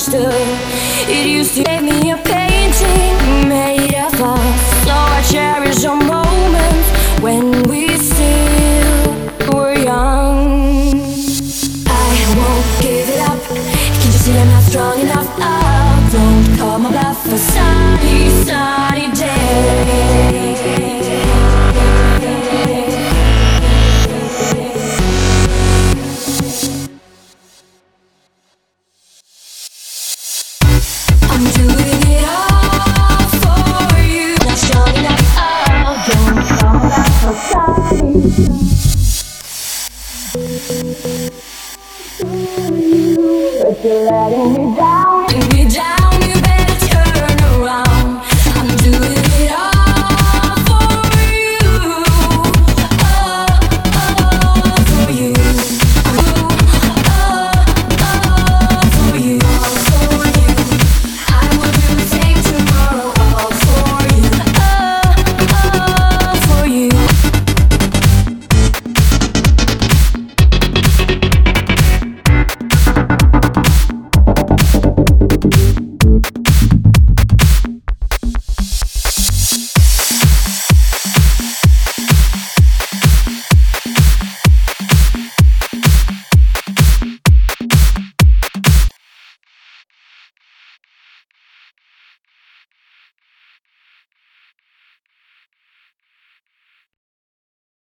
misunderstood. It used to give me a painting made of us, so I cherish our moments when we still were young. I won't give it up. Can't you see I'm not strong enough? Oh, don't call my bluff. A sunny, sunny day. I'm doing it all for you. Not strong enough. Oh, don't call my bluff. A sunny, but you're letting me down.